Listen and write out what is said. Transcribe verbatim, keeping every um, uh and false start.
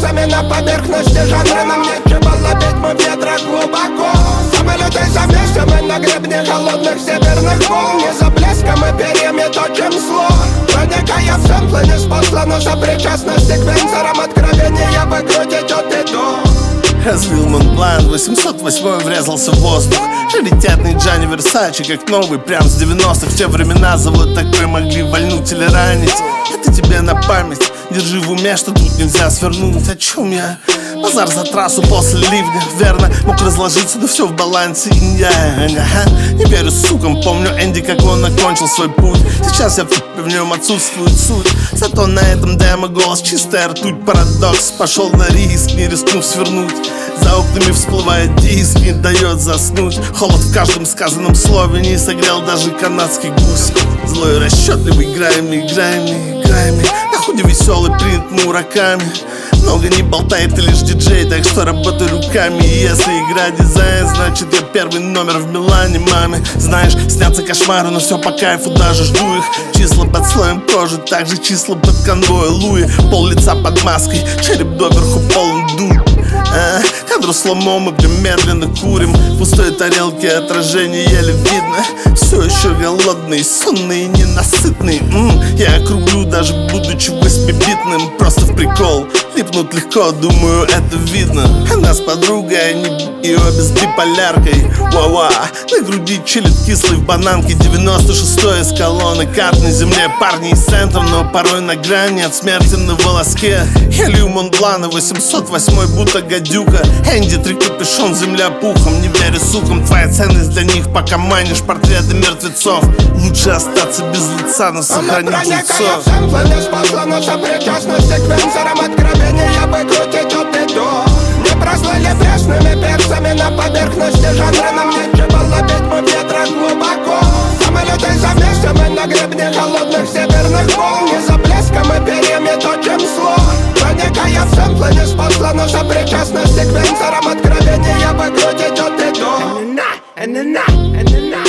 перцами на поверхности жанра. Нам нечего ловить, мы в ветрах глубоко. Самолеты за месяцами на гребне холодных северных волн. Не за блеском и перьями точим слог. Проникая в сэмплы, не спослано сопричастность секвенсором откровения выкрутить от и до. Развил Монблан, восемьсот восьмой врезался в воздух. Раритетный Джанни Версачи, как новый, прям с девяностых. В те времена за вот такой могли вальнуть или ранить. Это тебе на память, держи в уме, что тут нельзя свернуть. О чем я? Базар за трассу после ливня, верно, мог разложиться, но все в балансе. Ага. Не верю сукам, помню Энди, как он окончил свой путь. Сейчас я в нем отсутствует суть. Зато на этом демо голос чистая ртуть. Парадокс, пошел на риск, не рискнув свернуть. За окнами всплывает диск, не дает заснуть. Холод в каждом сказанном слове, не согрел даже канадский гусь. Злой и расчетливый, играем, играем, играем. На худе веселый принт мураками. Много не болтает и лишь диджей, так что работай руками. И если игра дизайн, значит я первый номер в Милане, маме. Знаешь, снятся кошмары, но все по кайфу, даже жду их. Числа под слоем кожи, также числа под конвой Луи. Пол лица под маской, череп доверху полон дуль. А, кадру сломом мы прям медленно курим. В пустой тарелке отражение еле видно. Все еще голодный, сонный и ненасытный. М-м, я округлю, даже будучи восьмибитным. Просто в прикол, липнуть легко, думаю, это видно. Она с подругой, они и обе с биполяркой. Ва-ва, на груди чилит кислый в бананке. девяносто шестой из колонны, карт на земле. Парни из центра, но порой на грани от смерти на волоске. Я лью Монблана, восемьсот восьмой будто гадюка. Энди, три капюшон, земля пухом. Не верю сукам, твоя ценность для них, пока манишь портреты мертвецов. Лучше остаться без лица, но сохранить лицо. Неспослано сопричастность секвенсором откровения выкрутить от и до. Не прослыли пресными перцами на поверхности жанра. Нам нечего ловить, мы в ветрах глубоко. Самолеты за месяцами на гребне холодных северных волн. Не за блеском и перьями точим слог. Проникая в сэмплы, неспослано сопричастность секвенсором откровения выкрутить от и до.